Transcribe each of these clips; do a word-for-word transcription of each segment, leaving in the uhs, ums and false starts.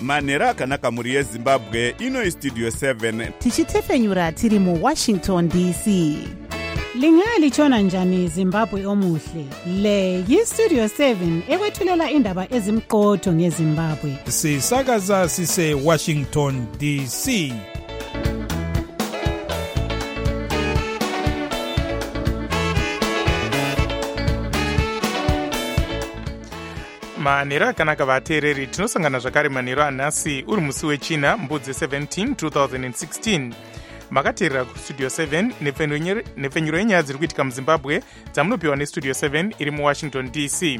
manhero akanaka mhuri yezimbabwe. Ino Studio seven tichitefenyura tiri muWashington D C. Lingalitshona njani Zimbabwe omuhle? Le yiStudio seven ekwethulela indaba ezimqotho ngeZimbabwe. Sisakaza sise Washington D C. manhero akanaka vateereri, tinosangana zvakare manhero anhasi uri musi wechina mbudzi seventeen twenty sixteen. makateerera kustudio seven nepfenyuro yenyaya dziri kuitika muzimbabwe dzamunopiwa nestudio seven iri muwashington D C.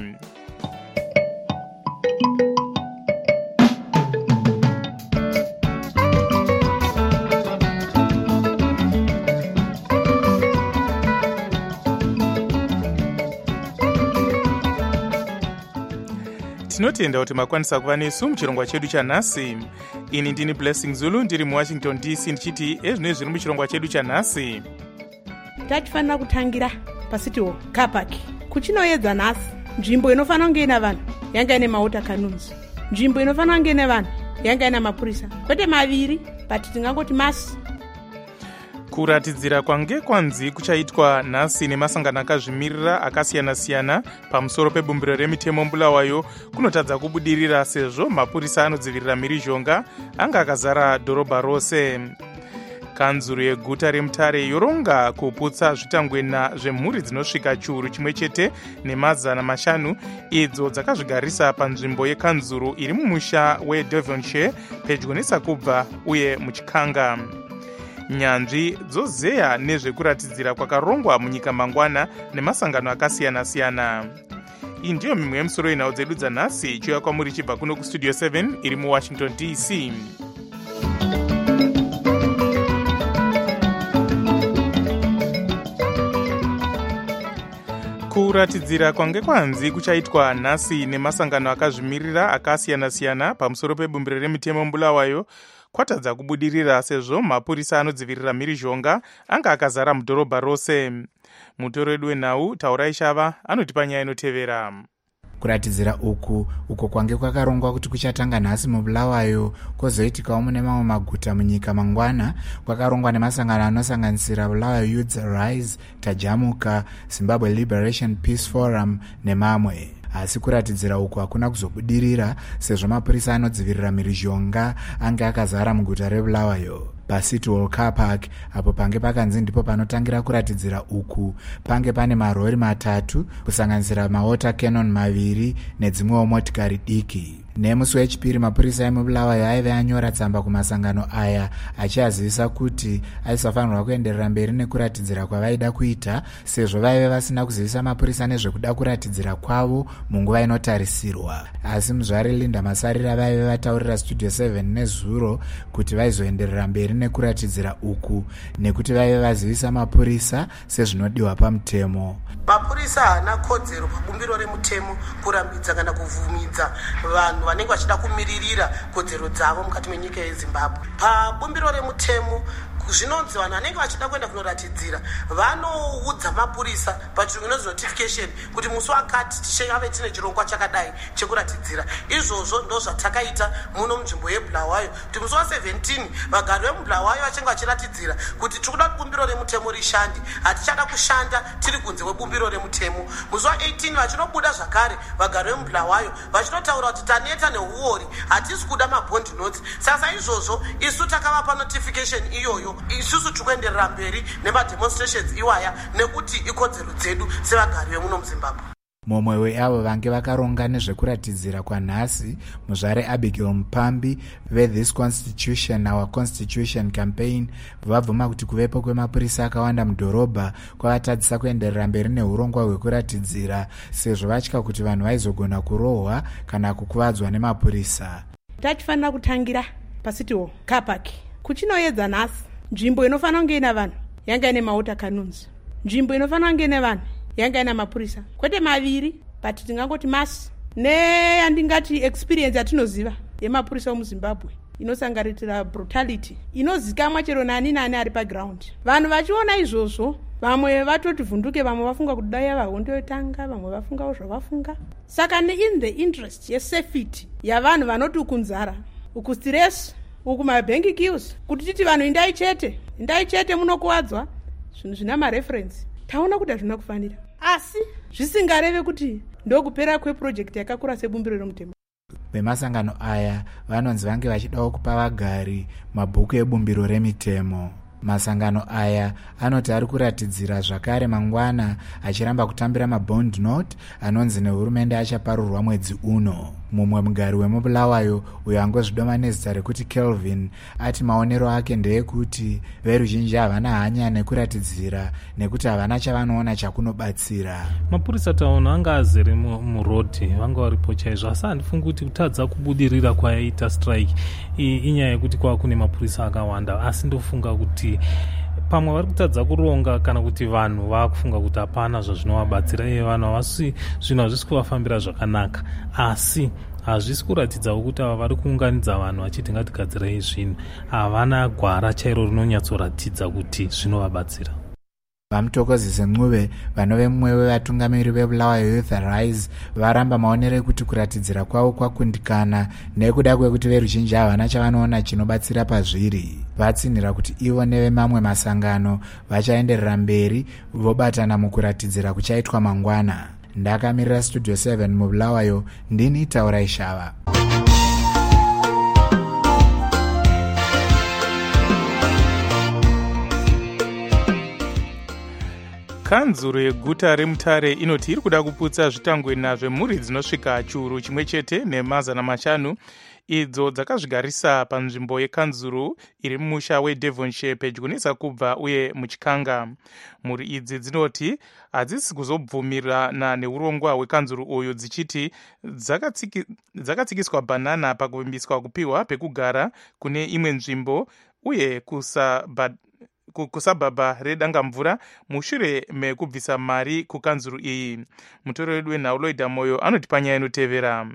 tinotenda kuti makwanisa kuva nesu muchirongwa chedu chanhasi. Ini ndini Blessing Zulu ndiri muWashington D C ndichiti ezvino zviri muchirongwa chedu chanhasi. Tatifanira kutangira paCity Car Park. Kuchinoedza nhasi nzvimbo inofanira kunge ina vanhu yanga ine mawater cannons. Nzvimbo inofanira kunge ine vanhu yanga ina mapurisa. Kwete maviri but tingangoti masi. Kuratidzira kwange kwanzi kuchaitwa nhasi nemasangano akazvimirira akasiyana-siyana pamusoro pebumbiro remitemo mbulawayo kunotadza kubudirira sezvo mapurisa anodzivirira mhirizhonga anga akazara dhorobha rose. Kanzuru yeguta reMutare yoronga kuputsa zvitangwena zvemhuri dzinosvika chiuru chimwe chete nemazana mashanu idzo dzakazvigarisa panzvimbo yekanzuru iri mumusha weDevonshire pedyo neSakubva uye muchikanga. Nyanzvi dzozeya nezvekuratidzira kwakarongwa munyika mangwana nemasangano akasiyana-siyana. Iyi ndiyo mimwe yemusoro yenhau dzedu dzanhasi ichiuya kwamuri chibva kuno kustudio seven iri muWashington D C. Kuratidzira kwange kwanzi kuchaitwa nhasi nemasangano akazvimirira akasiyana-siyana pamusoro pebumbiro remitemo mbulawayo kwatadza kubudirira sezvo mapurisa anodzivirira mhirizhonga anga akazara mudhorobha rose. Mutoro wedu wenhau Taurai Shava anotipa nyaya inotevera. Kuratidzira uku uko kwange kwakarongwa kuti kuchatanga nhasi mubulawayo kwozoitikawo mune mamwe maguta munyika mangwana kwakarongwa nemasangano anosanganisira Bulawayo Youth Rise, Tajamuka, Zimbabwe Liberation Peace Forum nemamwe. Asi kuratidzira uku hakuna kuzobudirira sezvo mapurisa anodzivirira mhirizhonga anga akazara muguta reBulawayo. PaCity Car Park apo pange pakanzi ndipo panotangira kuratidzira uku pange pane marori matatu kusanganisira mawater cannon maviri nedzimwewo motikari diki. Nemusi wechipiri mapurisa emuBulawayo aive anyora tsamba kumasangano aya achiazivisa kuti aisafanirwa kuenderera mberi nekuratidzira kwavaida kuita sezvo vaive vasina kuzivisa mapurisa nezvekuda kuratidzira kwavo munguva inotarisirwa. Asi muzvari Linda Masarira vaive vataurira Studio seven nezuro kuti vaizoenderera mberi nekuratidzira uku nekuti vaive vazivisa mapurisa sezvinodiwa pamutemo. Mapurisa haana kodzero pabumbiro remutemo kurambidza kana kuvhumidza vanhu vanenge vachida kumiririra kodzero dzavo mukati menyika yeZimbabwe. Pabumbiro remutemo zvinonzi vanhu vanenge vachida kuenda kunoratidzira vanoudza mapurisa pachirungu inonzi notification kuti musi wakati tichave tine chirongwa chakadai chekuratidzira. Izvozvo ndo zvatakaita muno munzvimbo yeBulawayo kuti musi wa17 vagari vemuBulawayo vachenga vachiratidzira kuti tiri kuda bumbiro remutemo rishande, hatichada kushanda tiri kunze kwebumbiro remutemo. Musi wa18 vachinobuda zvakare vagari vemuBulawayo vachinotaura kuti taneta neuori hatisi kuda mabond notes. Saka izvozvo isu takavapa notification iyoyo isusu tikuenderera mberi nemademonstrations iwaya nekuti ikodzero dzedu sevagari vemuno muZimbabwe. Mumwe weavo vange vakaronga nezvekuratidzira kwanhasi muzvare Abigail Mpambi ve-This Constitution Our Constitution campaign vabvuma kuti kuvepo kwemapurisa akawanda mudhorobha kwavatadzisa kuenderera mberi neurongwa hwekuratidzira sezvo vatya kuti vanhu vaizogona kurohwa kana kukuvadzwa nemapurisa. Tatifanira kutangira paCity Car Park. Kuchinoedza nhasi nzvimbo inofanira kunge ina vanhu yanga ine mawater cannons. Nzvimbo inofanira kunge ine vanhu yanga ina mapurisa. Kwete maviri but tingangoti masi. Neyandingati experience yatinoziva yemapurisa muZimbabwe inosangaritira brutality inozikamwa chero nani nani ari paground. Vanhu vachiona izvozvo vamwe vatoti vhunduke, vamwe vafunga kuti dai vahondo yotanga, vamwe vafungawo zvavafunga. Saka in the interest yesafety yavanhu vanoti kunzara uku stress uku mabank queues kuti titi vanhu indai chete indai chete munokuwadzwa zvinhu zvina mareferensi taona kuti hazvina kufanira asi zvisingareve kuti ndokupera kweprojekti yakakura sebumbiro remutemo. Vemasangano aya vanonzi vange vachidawo kupa vagari mabhuku ebumbiro remitemo. Masangano aya anoti ari kuratidzira zvakare mangwana achiramba kutambira mabond note anonzi nehurumende achaparurwa mwedzi uno. Mumwe mugari wemubulawayo uyo angozvidoma nezita rekuti Kelvin ati maonero ake ndeyekuti veruzhinji havana hanya nekuratidzira nekuti havana chavanoona chakunobatsira. Mapurisa taona anga azere murodhi vanga varipo chaizvo, asi handifungi kuti kutadza kubudirira kwayaita strike inyaya yekuti kwava kune mapurisa akawanda, asi ndofunga kuti pamwe vari kutadza kuronga kana kuti vanhu vakufunga kuti hapana zvazvinovabatsira. Iye vanhu havasi zvinhu hazvisi kuvafambira zvakanaka, asi hazvisi kuratidzawo kuti ava vari kuunganidza vanhu vachiti ngatigadzirei zvinhu havana gwara chairo rinonyatsoratidza kuti zvinovabatsira. Vamutokozise Ncube vanove mumwe wevatungamiri vebulawayo Youth Rise varamba maonero ekuti kuratidzira kwavo kwakundikana nekuda kwekuti veruzhinji havana chavanoona chinobatsira pazviri. Vatsinhira kuti ivo nevemamwe masangano vachaenderera mberi vobatana mukuratidzira kuchaitwa mangwana. Ndakamirira Studio seven mubulawayo, ndini Taurai Shava. Kanzuro yeguta reMutare inoti iri kuda kuputsa zvitangwena zvemhuri dzinosvika chiuru chimwe chete nemazana mashanu idzo dzakazvigarisa panzvimbo yekanzuro iri mumusha weDevonshire pedyo neZakubva uye muchikanga. Mhuri idzi dzinoti hadzisi kuzobvumirana neurongwa hwekanzuro uyu dzichiti dzakatsiki, dzakatsikiswa bhanana pakuvimbiswa kupiwa pekugara kune imwe nzvimbo uye kusabha kusabhabha redangamvura mushure mekubvisa mari kukanzuro iyi. Mutori wedu wenhau Loida Moyo anoti panyaya inotevera.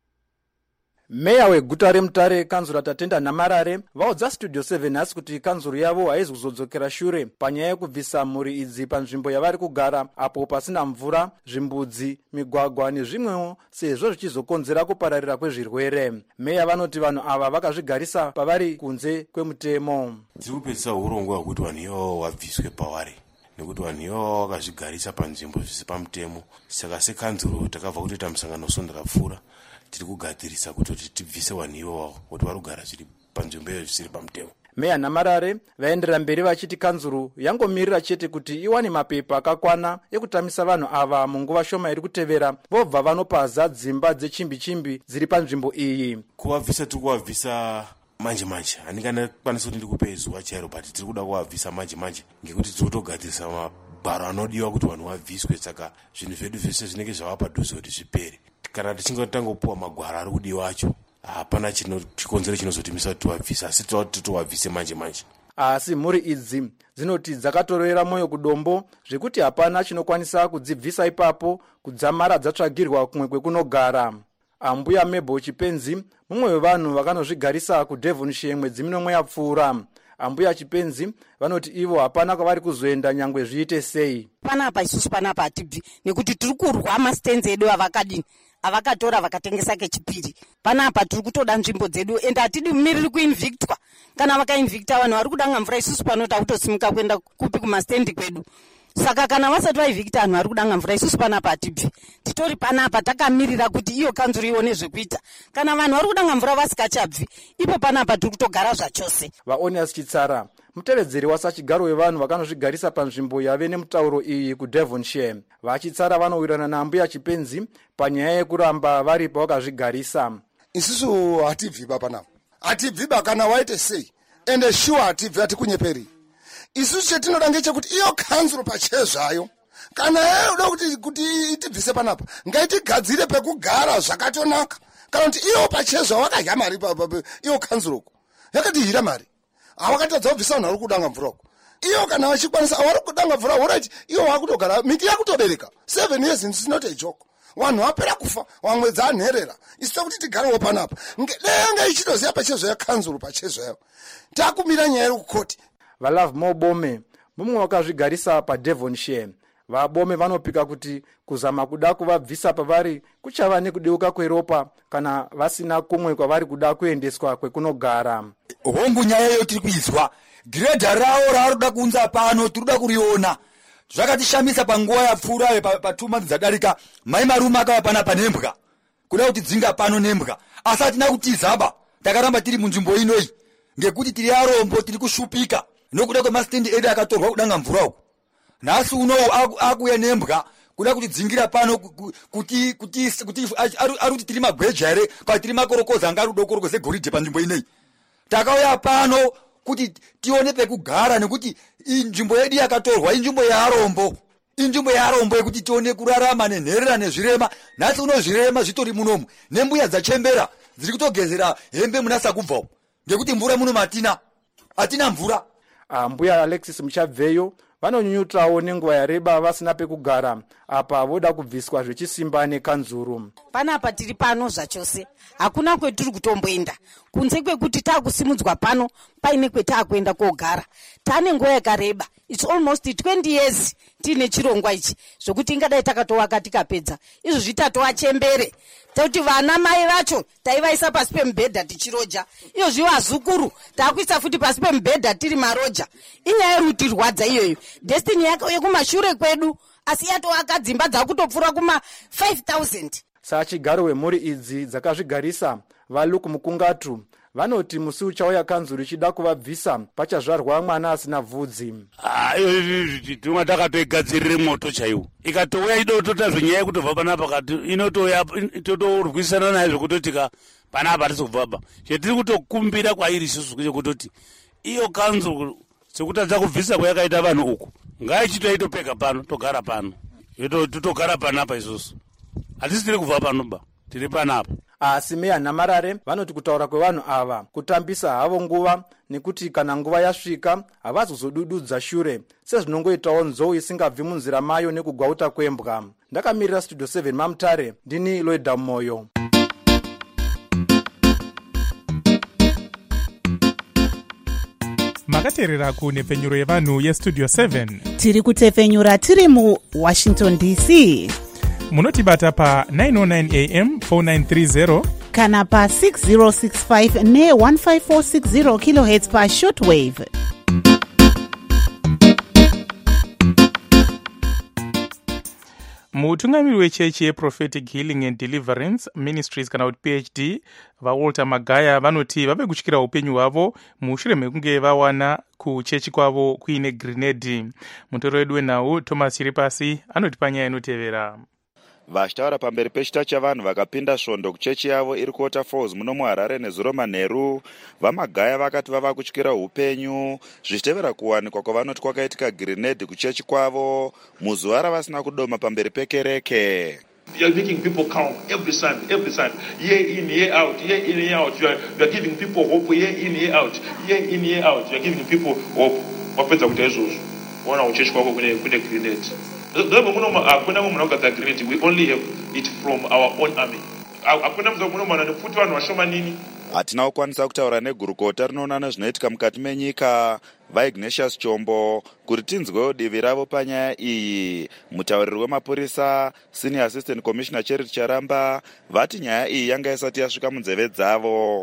Meya weguta reMutare kanzuro Tatenda Namarare vaudza Studio seven asi kuti kanzuro yavo haizi kuzodzokera shure panyaya yekubvisa mhuri idzi panzvimbo yavari kugara apo pasina mvura, zvimbudzi, migwagwa nezvimwewo sezvo zvichizokonzera kupararira kwezvirwere. Meya vanoti vanhu ava vakazvigarisa pavari kunze kwemutemo. Tiri kupedzisa urongwa hwekuti vanhu ivavo vabviswe pavari nekuti vanhu ivavo vakazvigarisa panzvimbo zvisi pamutemo. Saka sekanzuro takabva kutoita musangano sondakapfuura tiri kugadzirisa kuti tibvise vanhu ivavo kuti vari kugara zviri panzvimbo iyo zvisiri pamutemo. Meya Namarare vaenderera mberi vachiti kanzuro yangomirira chete kuti iwane mapepa akakwana ekutamisa vanhu ava munguva shoma iri kutevera vobva vanopaza dzimba dzechimbi-chimbi dziri panzvimbo iyi. Kuvabvisa tiri kuvabvisa manje manje, handingana kwanisa kuti ndikupe zuva chairo, but tiri kuda kuvabvisa manje manje ngekuti tiri kutogadzirisa mabharo anodiwa kuti vanhu vabviswe. Saka zvinhu zvedu zvese zvinenge zvava padhuze kuti zvipere. Kana tichinge tangopuwa magwara ari kudiwa acho hapana chikonzero chinozotimisa kuti tivabvise, asi toti tovabvise manje manje. Asi mhuri idzi dzinoti dzakatorera moyo kudombo zvekuti hapana chinokwanisa kudzibvisa ipapo kudzamara dzatsvagirwa kumwe kwekunogara. Ambuya Mebo Chipenzi mumwe wevanhu vakanozvigarisa kuDevonshire mwedzi minomwe yapfuura. Ambuya Chipenzi vanoti ivo hapana kwavari kuzoenda nyangwe zviite sei. Panapa isusu panapa hatibvi nekuti tiri kurwa masitenzi edu avakadini avakatora vakatengesa kechipiri. Panapa tiri kutoda nzvimbo dzedu ende hatidi mumiriri kuinvictwa. Kana vakainvicta vanhu vari kudanga mvura isusu panota kutosimuka kuenda kupi kumastendi kwedu. Saka kana vasati vaivhikita vanhu vari kudanga mvura isusu panapa hatibvi. Titori panapa takamirira kuti iyo kanzuro ione zvekuita. Kana vanhu vari kudanga mvura vasikachabvi ipo panapa tiri kutogara zvachose. Vaonias Chitsara mutevedzeri wasachigaro wevanhu vakanozvigarisa panzvimbo yave nemutauro iyi kuDevonshire. Vachitsara vanowirana naambuya Chipenzi panyaya yekuramba vari pavakazvigarisa. Isusu hatibviba panapa, hatibviba kana waite sei, ende sure hatibvi hatikunyeperi. Isusu chetinoda ngechekuti iyo kanzuro pachezvayo kana yeyoda kuti kuti itibvise panapa ngaitigadzire pekugara zvakatonaka. Kana kuti iyo pachezva wakadya mari iyo kanzuroko yakatihira mari havakatadza kubvisa vanhu vari kudanga mvurako. Iyo kana vachikwanisa avari kudanga mvura orati iyo wakutogara miti yakutobereka seven years is not a joke. Vanhu vapera kufa vamwe dzanherera isu kuti tigarewo panapa denga ichitoziva pachezva yakanzuro pachezvayo takumira nyaya iri kukoti. Valove Mobome mumwe wakazvigarisa paDevonshire vabome vanopika kuti kuzama kuda kuvabvisa pavari kuchava nekudeuka kweropa kana vasina kumwe kwavari kuda kuendeswa kwekunogara. Hongu nyaya iyo tiri kuizwa giredha rawo raroda kunza pano tiroda kuriona. Zvakatishamisa panguva yapfuura patuma dzadarika mai marume akava pana panembwa kuda kuti dzinga pano nembwa asi hatina kutizaba takaramba tiri munzvimbo inoi ngekuti tiri arombo tiri kushupika nokuda kwemastendi edu akatorwa kudanga mvura uku. Nhasi unowu akuya nembwa kuda kuti dzingira pano kuti kuti kuti ari kuti tiri magweja here kana tiri makorokoza anga ari kudokorokoza goridhe panzvimbo inei. Takauya pano kuti tione pekugara nekuti inzvimbo yedu yakatorwa inzvimbo yaarombo inzvimbo yaarombo yekuti tione kurarama nenherera nezvirema. Nhasi uno zvirema zvitori munomu nembuya dzachembera dziri kutogezera hembe muna sakubvawo ngekuti mvura muno matina hatina mvura. Ah, mbuya Alexis Muchabveyo vanonyunyutawo nenguva yareba vasina pekugara apa voda kubviswa zvechisimba nekanzuru. Panapa tiri pano zvachose hakuna kwetiri kutomboenda kunze kwekuti taakusimudzwa pano paine kwetaakuenda kogara. Tane nguva yakareba it's almost twenty years tiine chirongwa ichi zvokuti ingadai takatowaka tikapedza izvozvi tatowachembere tekuti vana mai vacho taivaisa pasi pemubhedha tichiroja iyozvi vazukuru taakuisa futi pasi pemubhedha tiri maroja. Inyaya yerutirwadza iyoyo destiny yake yekumashure kwedu asi yatovaka dzimba dzakutopfuura kuma five thousand. Sachigaro wemhuri idzi dzakazvigarisa valuku mukungatu vanoti musi uchauya kanzuru ichida kuvabvisa pachazvarwa mwana asina bvudzi. Tumwa takatoigadzirire moto chaiwo ikatouya idotota zvenyaya yekutobva panapa kati inotoya totorwisana naye zvekutotika panapa hatisi kubvaba chetiri kutokumbira kwairi isusu kwekutoti iyo kanzuru sekutadza kubvisa kwayakaita vanhu uku ngaichitoitopeka pano togara pano totogara panapa isusu hatisi tiri kubva panoba tiri panapa. Asi meya Namarare vanoti kutaura kwevanhu ava kutambisa havo nguva nekuti kana nguva yasvika havazozodududza shure sezvinongoitawo nzou isingabvi munzira mayo nekugwauta kwembwa. Ndakamirira Studio seven Mamutare ndini Loida Moyo. makateerera kunhepfenyuro yevanhu yestudio seven. Tiri kutefenyura tiri muWashington D C. Munotibata pa nine oh nine A M four nine three zero kana pa six zero six five ne one five four six zero kilohertz pa shortwave. mutungamiri wechechi yeProphetic Healing and Deliverance Ministries kana kuti P H D vaWalter Magaya vanoti vave kutyira upenyu hwavo mushure mekunge vawana kuchechi kwavo kuine grenade. Mutoro wedu wenhau Thomas Chiripasi anoti panyaya inotevera. Vachitaura pamberi pechita chavanhu vakapinda svondo kuchechi yavo iri kuwater falls muno muHarare nezuro manheru, vaMagaya vakati vava kutyira upenyu zvichitevera kuwanikwa kwavanoti kwakaitika grenade kuchechi kwavo muzuva ravasina kudoma pamberi pekereke. You are making people count every Sunday, every Sunday, year in, year out, year in, year out. You are, you are giving people hope, year in, year out, year in, year out. You are giving people hope. Wapeta kuti ezvozvo ona uchechi kwako kune kune grenade. Ndobo muno akuna munhu anogadzira grenade. We only have it from our own army. Akuna munhu muno nekuti vanhu vashomanini. Hatina kukwanisa kutaura negurukota rinoona nezvinoitika mukati menyika vaIgnatius Chombo kuti tinzwewo divi ravo panyaya iyi. Mutauriri wemapurisa Senior Assistant Commissioner Charity Charamba vati nyaya iyi yanga isati yasvika munzeve dzavo.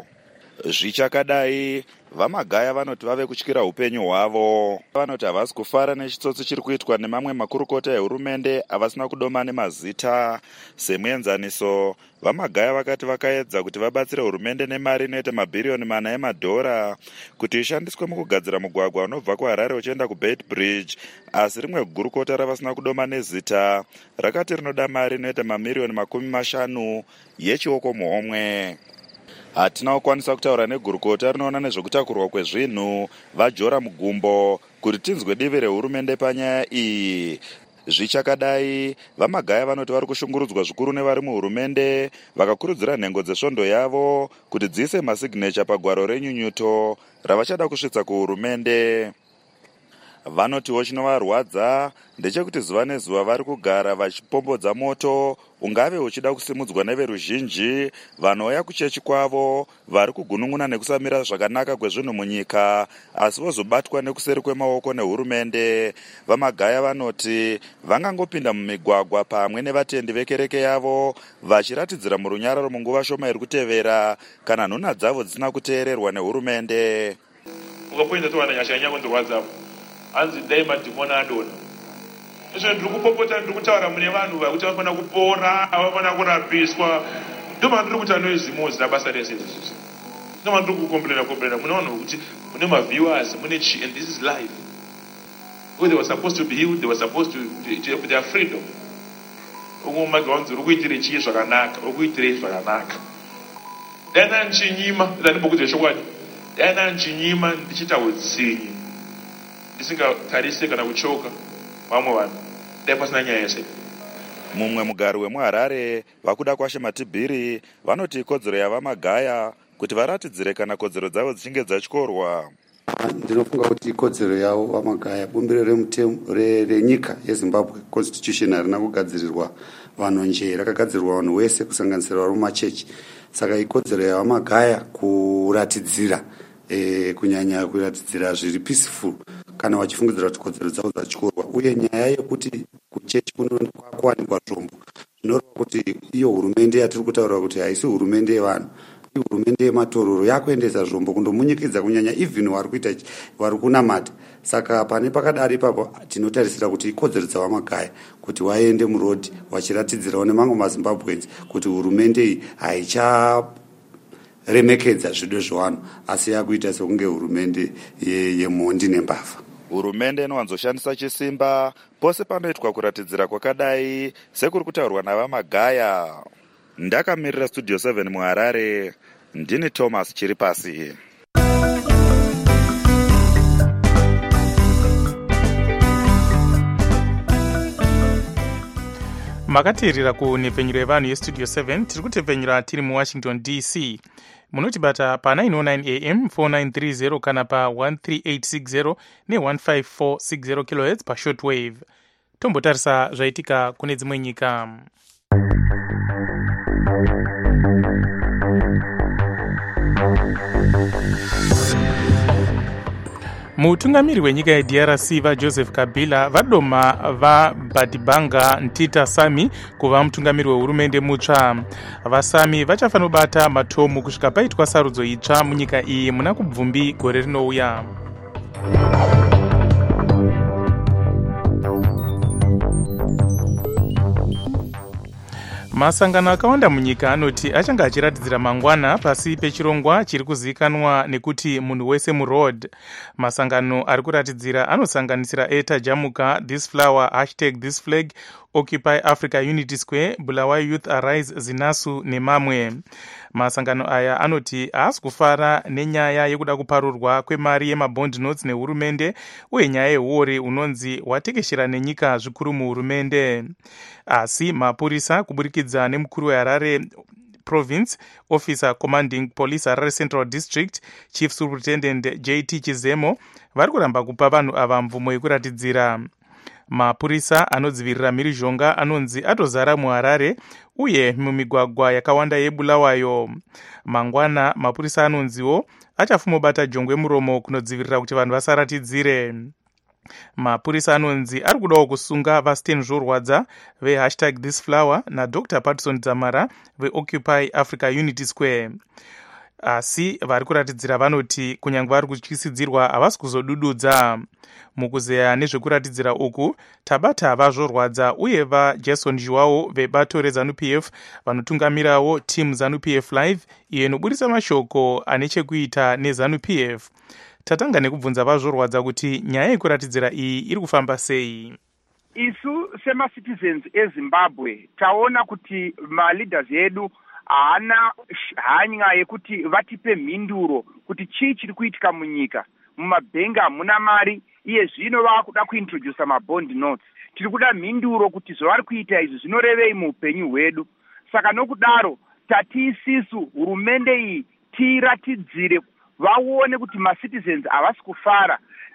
Zvichakadai vaMagaya vanoti vave kutyira upenyu hwavo. Vanoti havasi kufara nechitsotsi chiri kuitwa nemamwe makurukota ehurumende havasina kudoma nemazita. Semuenzaniso, vaMagaya vakati vakaedza kuti vabatsire hurumende nemari inoita mabhiriyoni mana emadhora kuti ishandiswe mukugadzira mugwagwa unobva kuHarare uchienda kuBeit Bridge, asi rimwe gurukota ravasina kudoma nezita rakati rinoda mari inoita mamiriyoni makumi mashanu yechioko muhomwe. Hatina kukwanisa kutaura negurukota rinoona nezvekutakurwa kwezvinhu vaJora Mugumbo kuti tinzwe divi rehurumende panyaya iyi. Zvichakadai vaMagaya vanoti vari kushungurudzwa zvikuru nevari muhurumende vakakurudzira nhengo dzesvondo yavo kuti dziise masignature pagwaro renyunyuto ravachada kusvitsa kuhurumende. vanotiwo chinovarwadza ndechekuti zuva nezuva vari kugara vachipombodza moto ungave uchida kusimudzwa neveruzhinji vanouya kuchechi kwavo vari kugunun'una nekusamira zvakanaka kwezvinhu munyika asi vozobatwa nekuseri kwemaoko nehurumende. Vamagaya vanoti vangangopinda mumigwagwa pamwe nevatendi vekereke yavo vachiratidzira murunyararo munguva shoma iri kutevera kana nhuna dzavo dzisina kuteererwa nehurumende. ukapoinda towana nyasha nyako ndorwadzapo hanzi dai madhimoni adona izvo ndiri kupopota ndiri kutaura mune vanhu vakuti vafana kupora avafana kurapiswa ndoma ndiri kuti anoizimozi rabasa rese izvizvi ndoma ndiri kukomplena komplena mune vanhu vokuti mune maviewers mune chi and this is life where they were supposed to be healed they were supposed to, to have their freedom ukumage wanzi uri kuitire chii zvakanaka uri kuitire zvakanaka dana nchinyima ndandimbokuti chokwadi dana nchinyima ndichita utsinyi ndisingatarise kana kuchoka vamwe vanhu dai pasina nyaya yese. Mumwe mugari wemuharare vakuda kwashe matibhiri vanoti ikodzero yavamagaya kuti varatidzire kana kodzero dzavo dzichinge dzatyorwa. Ndinofunga kuti ikodzero yavo vamagaya bumbiro remutemo renyika yeZimbabwe constitution harina kugadzirirwa vanhu nje rakagadzirirwa vanhu wese kusanganisira vari mumachechi saka ikodzero yavamagaya kuratidzira e, kunyanya kuratidzira zviri peaceful kana vachifungidzira kuti kodzero dzavo dzatyorwa uye nyaya yekuti kuchechi kunowanikwa zvombo zvinoreva kuti iyo hurumende yatiri kutaura kuti haisi hurumende yevanhu hurumende yematororo yakuendesa zvombo kundomunyikidza kunyanya even vari kuita vari kunamata saka pane pakadari ipapo tinotarisira kuti ikodzero dzavamagaya kuti waende murodhi vachiratidzirawo nemamwe mazimbabwens kuti hurumende iyi haicharemekedza zvido zvevanhu asi yakuita sekunge hurumende yemhondi nembavha. Hurumende inowanzoshandisa chisimba pose panoitwa kuratidzira kwakadai sekuri kutaurwa navamagaya. Ndakamirira Studio seven muHarare, ndini Thomas Chiripasi. Makateerera kunhepfenyuro yevanhu yestudio seven tiri kutepfenyura tiri muWashington D C. Munotibata pa nine oh nine A M four nine three zero kana pa one three eight six zero ne one five four six zero kilohertz pa shortwave. Tombotarisa zvaitika kune dzimwe nyika. Mutungamiri wenyika yeD R C vaJoseph Kabila vadoma vaBadibanga Ntita Sami kuva mutungamiri wehurumende mutsva. Vasami vachafanira kubata matomu kusvika paitwa sarudzo itsva munyika iyi muna kubvumbi gore rinouya. Masangano akawanda munyika anoti achanga achiratidzira mangwana pasi pechirongwa chiri kuzivikanwa nekuti munhu wese muroad. Masangano ari kuratidzira anosanganisira Eta Jamuka, This Flower, Hashtag This Flag, Occupy Africa Unity Square, Bulawayo Youth Arise, Zinasu nemamwe. Masangano aya anoti haasi kufara nenyaya yekuda kuparurwa kwemari yemabond notes nehurumende uye nyaya yehuori unonzi watekeshera nenyika zvikuru muhurumende. Asi mapurisa kuburikidza nemukuru weHarare Province Officer Commanding Police Harare Central District Chief Superintendent J T Chizemo vari kuramba kupa vanhu ava mvumo yekuratidzira. Mapurisa anodzivirira mhirizhonga anonzi atozara muHarare uye mumigwagwa yakawanda yeBulawayo. Mangwana mapurisa anonziwo achafumobata jongwe muromo kunodzivirira kuti vanhu vasaratidzire. Mapurisa anonzi ari kudawo kusunga vaStan Zvorwadza veHashtag This Flower naDr Patson Dzamara veOccupy Africa Unity Square. Asi vari kuratidzira vanoti kunyange vari kutyisidzirwa havasi kuzodududza. Mukuzeya nezvekuratidzira uku tabata vaZvorwadza uye vaJason Zhuwao vebato reZANU P F vanotungamirawo team ZANU P F Live iyo inoburisa mashoko ane chekuita neZANU P F. Tatanga nekubvunza vaZvorwadza kuti nyaya yekuratidzira iyi iri kufamba sei. Isu semacitizens eZimbabwe taona kuti maleaders edu haana hanya yekuti vatipe mhinduro kuti chii chiri kuitika munyika. Mumabhengi hamuna mari iye zvino vakuda kuintroduce mabond notes. Tiri kuda mhinduro kuti zvavari kuita izvi zvinorevei muupenyu hwedu. Saka nokudaro tati isisu hurumende iyi tiiratidzire vaone kuti macitizens havasi kufara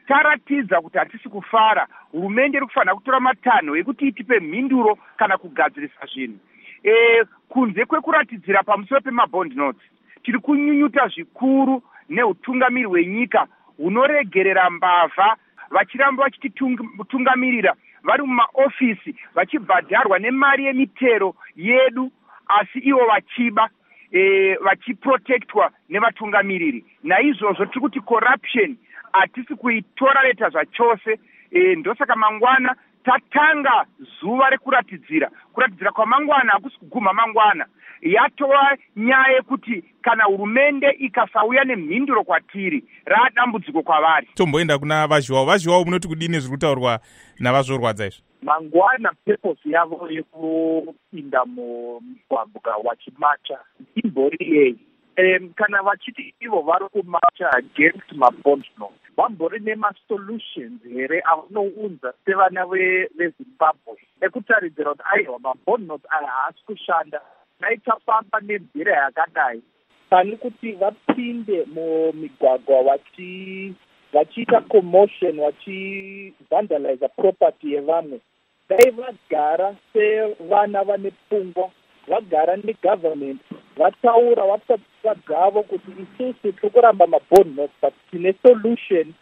taratidza kuti hatisi kufara, hurumende iri kufanira kutora matanho ekuti itipe mhinduro kana kugadzirisa zvinhu. E, kunze kwekuratidzira pamusoro pemabond notes, tiri kunyunyuta zvikuru neutungamiri hwenyika hunoregerera mbavha vachiramba vachititungamirira vari mumaofisi vachibhadharwa nemari yemitero yedu, asi ivo vachiba e, vachiprotectwa nevatungamiriri. Naizvozvo tiri kuti corruption hatisi kuitorareta zvachose. E, ndosaka mangwana tatanga zuva rekuratidzira. Kuratidzira kwamangwana hakusi kuguma mangwana. Yatova nyaya yekuti kana hurumende ikasauya nemhinduro kwatiri, radambudziko kwavari. Tomboenda kuna vazhiwawo. Vazhiwawo munoti kudini zviri kutaurwa navazorwadza izvi? Mangwana purpose yavo yekupinda mumugwagwa wachimacha imbori yei? Um, kana vachiti ivo vari kumacha against mabond notes, vambori nemasolutions here avanounza sevana vezimbabwe ekutaridzira kuti aiwa mabond notes aya haasi kushanda, naitafamba nenzira yakadai pani kuti vapinde mumigwagwa vachi vachiita commotion, vachivandaliza property yevamwe. Dai vagara sevana vane pfungwa, vagara negovernment, vataura vatapisa gavo kuti isusu tiri kuramba mabond notes but tine solution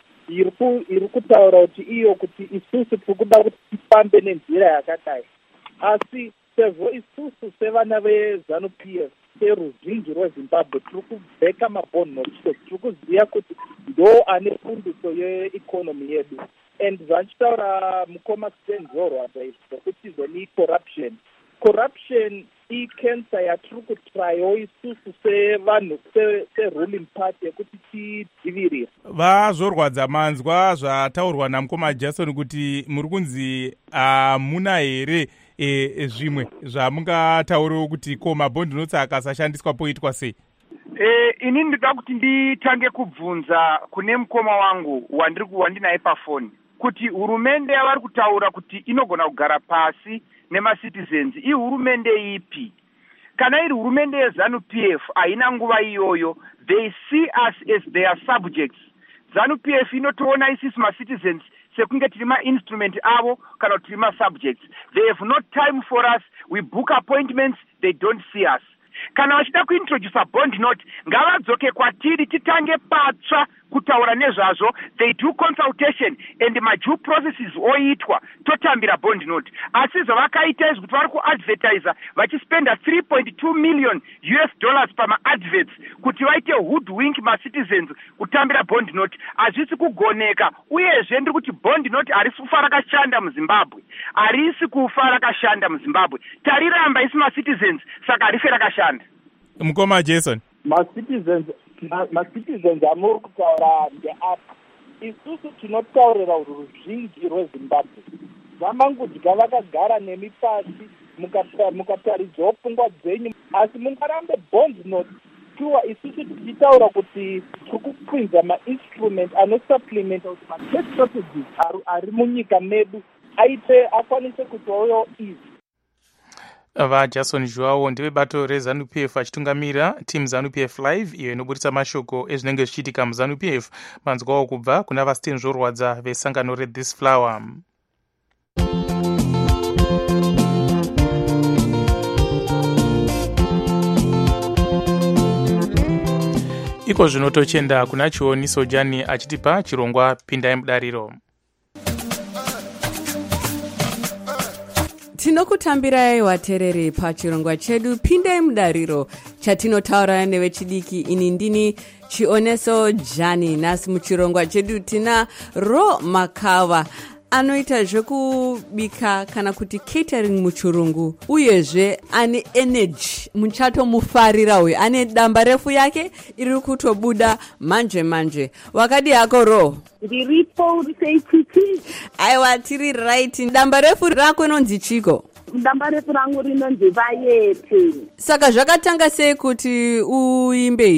iri kutaura kuti iyo kuti isusu tiri kuda kuti tifambe nenzira yakadai. Asi sezvo isusu sevana veZANU-P F seruzhinji rwezimbabwe tiri kubheka mabond notes, tiri kuziva kuti ndo ane fundiso yeeconomy yedu. And zvachitaura mukoma Senzorwadza izvi zvokuti zoni corruption corruption icancer yatiri kutrayo isusu sevanhu seruling party yekuti tidzivirire. Vazorwadza manzwa zvataurwa namukoma Jason kuti muri kunzi hamuna here e, zvimwe zvamungatauriwo kuti ko mabond notes akasashandiswa poitwa sei? E, ini ndinoda kuti nditange kubvunza kune mukoma wangu wandiri wandinaye pafoni kuti hurumende yavari kutaura kuti inogona kugara pasi nemacitizens ihurumende ipi? Kana iri hurumende yeZANU-P F haina nguva iyoyo, they see us as their subjects. ZANU-P F inotoona isisi macitizens sekunge tiri ma-instrument avo kana kuti tiri ma-subjects. They have no time for us. We book appointments, they don't see us. Kana vachida kuintroduce bond note, ngavadzoke kwatiri titange patsva kutaura nezvazvo. They do consultation and madue processes oitwa totambira bond note. Asi zvavakaita izvi kuti vari kuadvertisa vachispenda three point two million U S dollars pama-adverts kuti vaite hoodwink ma-citizens kutambira bond note hazvisi kugoneka. Uyezve ndiri kuti bond note harisi kufa rakashanda muZimbabwe, harisi kufa rakashanda muZimbabwe. Tariramba isi ma-citizens saka harife rakashanda. Mukoma Jason, ma-citizens ma-citizens amuri kutaura ndeapa, isusu tinotaurira ruzhinji rweZimbabwe. Vamangudya vakagara nemi pasi mukataridzawo pfungwa dzenyu, asi mungarambe bond note sure isusu tichitaura kuti tiri kupinza ma-instrument anosupplementa kuti ma-tech strategies ari munyika medu aite akwanise kutiwayo easy. vaJason Joao ndevebato reZANU-P F achitungamira team ZANU-P F live iyo inoburitsa mashoko ezvinenge zvichiitika muZANU-P F. Manzwawo kubva kuna vasitenzvorwadza vesangano reThis Flower. Iko zvino tochenda kuna Chioni Sojani achitipa chirongwa Pindai Mudariro. Tinokutambirai waterere pachirongwa chedu Pindai Mudariro chatinotaura nevechidiki. Ini ndini Chioneso Jani. Nasi muchirongwa chedu tina Ro Makava anoita zvekubika kana kuti catering muchirungu, uyezve ane energy, muchato mufarira uyu, ane damba refu yake iri kutobuda manje manje. Wakadi yako Ro? Ndiripo riseititi. Aiwa, tiri right. Damba refu rako inonzi chiko? Damba refu rangu rinonzi Vayete. Saka zvakatanga sei kuti uimbe izvi?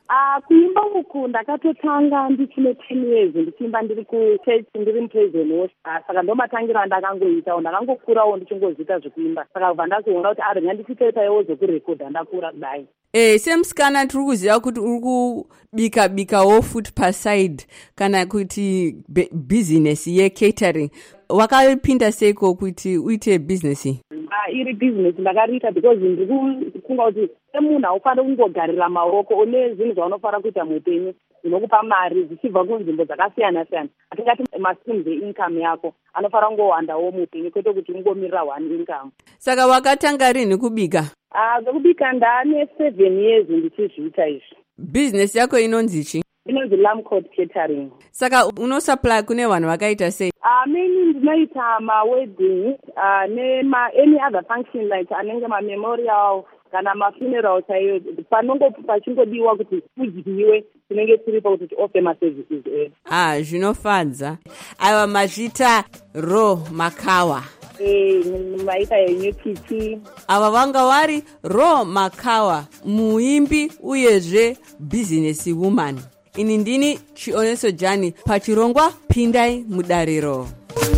Ah, kuimba uku ndakatotanga ndichine ten years ndichimba ndiri kuchurch ndiri mupraise and worship. Saka ndomatangira ndakangoitawo ndakangokurawo ndichingozvita zvekuimba. Saka kubva ndakuona kuti ari ngandichitoitaiwo zvekurekodha ndakura kudai. Eh, semusikana tiri kuziva kuti uri kubika bikawo futi paside kana kuti business yecatering. Wakapinda seiko kuti uite business? Ah, iri business ndakariita because ndiri kufunga kuti semunhu haufaniri kungogarira maoko une zvinhu zvaunofanira kuita muupenyu zvinokupa mari zvichibva kunzvimbo dzakasiyana siyana. Atingati mastreams eincome yako anofanira kungowandawo muupenyu kwete kuti ungomirira one income. Saka wakatanga rini kubika? Ah, zvekubika ndane seven years ndichizviita izvi. Business yako inonzichi? Inonzi Lamcod Catering. Saka unosupply kune vanhu vakaita sei? Ah, many ndinoita ma-wedding uh, nema any other function like anenge ma-memorial kana ma-funeral chaiyo panongo pachingodiwa kuti kudyiwe tinenge tiripo kuti tioffer ma-services edu. Ah, zvinofadza. Aiwa mazvita Ro Makawa. Eh, maita yenyukichi. Ava vanga vari Ro Makawa, muimbi uyezve business woman. Ini ndini Chioneso Jani pachirongwa Pindai Mudariro.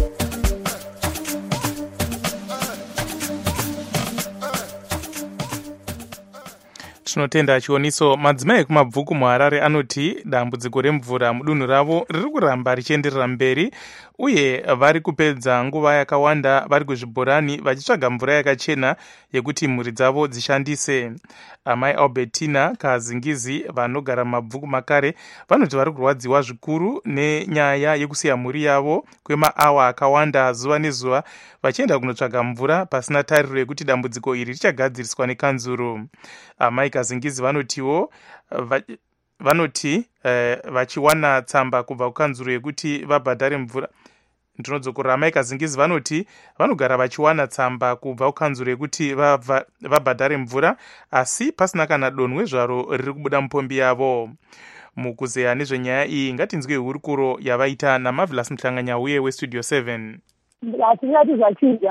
Tinotenda Chioniso. Madzimai ekumabvuku muHarare anoti dambudziko remvura mudunhu ravo riri kuramba richienderera mberi uye vari kupedza nguva yakawanda vari kuzvibhorani vachitsvaga mvura yakachena yekuti mhuri dzavo dzishandise. Amai Albertina Kazingizi vanogara mumabvuku makare vanoti vari kurwadziwa zvikuru nenyaya yekusiya mhuri yavo kwemaawa akawanda zuva nezuva vachienda kunotsvaga mvura pasina tariro yekuti dambudziko iri richagadziriswa nekanzuru. Amai Kazingizi vanotiwo va, vanoti eh, vachiwana tsamba kubva kukanzuru yekuti vabhadhare mvura. Ndinodzokera amai Kazingizi vanoti vanogara vachiwana tsamba kubva kukanzuru yekuti vabhadhare mvura asi pasina kana donwe zvaro riri kubuda mupombi yavo. Mukuzeya nezvenyaya iyi ngatinzwe hurukuro yavaita naMarvelous Mhlanganya uye weStudio seven. Hatingati zvachinja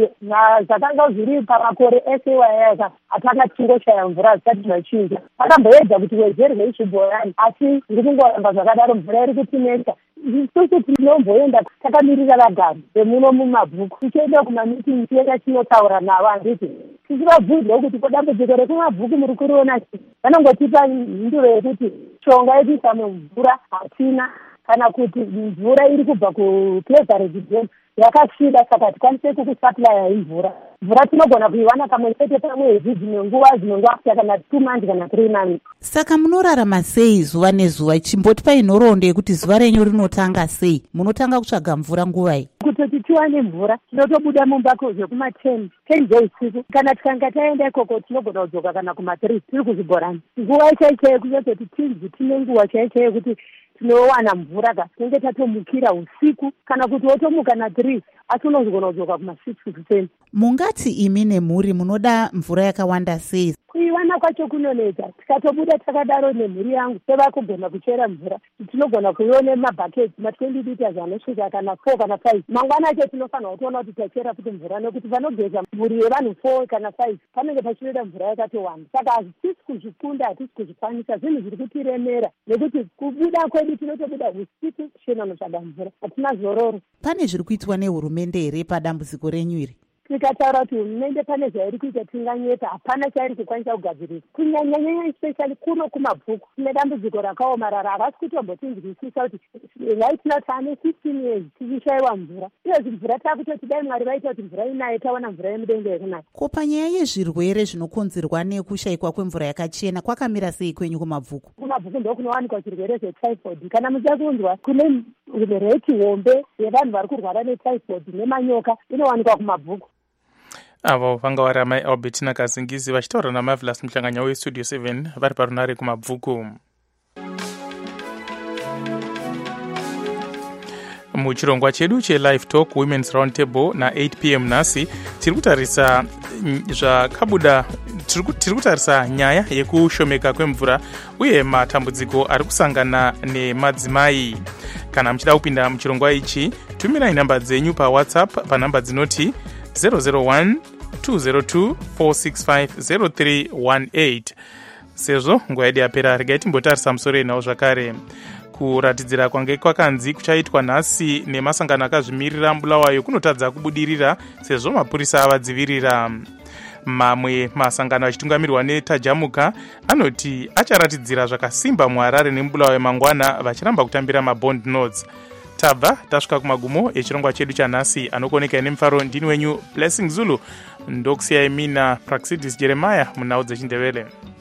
zvakanga zviri pamakore ese wayaka atanga tichingoshaya mvura zvisati zvachinja. Pakamboedza kuti wedzerwe ichibhorani asi ndiri kungoramba zvakadaro mvura iri kutinesa. Isusu tinomboenda takamirira vagari vemuno mumabhuku tichienda kumamitingi tienda tinotaura navo handiti tichivabvunzawo kuti ko dambudziko rekumabhuku muri kuriona chii. Vanongotipa mhinduro yekuti shonga yekuisa mumvura hatina kana kuti mvura iri kubva kupleasure residence yakasvida saka tikwanise kukusuplya imvura. Mvura tinogona kuiwana kamwe chete pamwedzi dzimwe nguva dzimwe nguva kusvika kana two months kana three months. Saka munorarama sei zuva nezuva? Chimboti pai nhoroondo yekuti zuva renyu rinotanga sei? Munotanga kutsvaga mvura nguvai? Kutoti tiwane mvura tinotobuda mumba zvekuma ten ten dzeusiku kana tikanga taenda ikoko tinogona kudzoka kana kuma three tiri kuzvibhorani. Nguva chaichaiyo kunototi tinzi tine nguva chaichaiyo kuti tinowana mvura ka tinenge tatomukira usiku kana kuti wotomuka na three asi unozogona kudzoka kuma six to ten. Mungati imi nemhuri munoda mvura yakawanda sei? Kuiwana kwacho kunoneta. Tikatobuda takadaro nemhuri yangu sevakugona kuchera mvura tinogona kuiona mabhaketi ma twenty liters anosvika kana four kana five. Mangwana acho tinofanira kutoona kuti tachera kuti mvura nekuti vanogeza mhuri yevanhu four kana five panenge pachinoda mvura yakati one. Saka hatisi kuzvikunda hatisi kuzvikwanisa zvinhu zviri kutiremera nekuti kubuda kwedu tinotobuda usiku chena notsvaga mvura hatina zororo. Pane zviri kuitwa nehurumende here padambudziko renyu iri? Tikataura kuti hurumende pane zvairi kuita tinganyeta hapana chairi kukwanisa kugadzirisa kunyanyanyanya especially kuno kumabvuku tine dambudziko rakaomarara havasi kutombotinzwisisa kuti right taane fifteen years tichishayiwa mvura iyezvi mvura taakutoti dai mwari vaita kuti mvura inaye tawana mvura yemudenga yekunaya. Ko panyaya yezvirwere zvinokonzerwa nekushayikwa kwemvura yakachena kwakamira sei kwenyu kumabvuku? Kumabvuku ndo kunowanikwa zvirwere zvetyphoid kana mucha kunzwa kune reti hombe yevanhu vari kurwara netyphoid nemanyoka inowanikwa kumabvuku. Avo vanga vari amai Albertina Kazingizi vachitaura naMarvelous Mhlanganya weStudio seven vari parunare kumabvuku. Muchirongwa chedu cheLive Talk Women's Roundtable na eight p m nhasi tiri kutarisa zvakabuda tiri kutarisa nyaya yekushomeka kwemvura uye matambudziko ari kusangana nemadzimai. Kana muchida kupinda muchirongwa ichi tumirai namba dzenyu paWhatsApp panamba dzinoti zero zero one two zero two four six five zero three one eight sezvo nguva yedu yapera, regai timbotarisa musoro enhau zvakare. Kuratidzira kwange kwakanzi kuchaitwa nhasi nemasangano akazvimirira Bulawayo kunotadza kubudirira sezvo mapurisa avadzivirira. Mamwe masangano achitungamirirwa neTajamuka anoti acharatidzira zvakasimba muHarare neMbulawayo mangwana vachiramba kutambira mabond notes. Tabva tasvika kumagumo echirongwa chedu chanhasi. Anokoneka nemufaro ndini wenyu Blessing Zulu, ndokusiyai mina Praxidis Jeremiah munhau dzechindevele.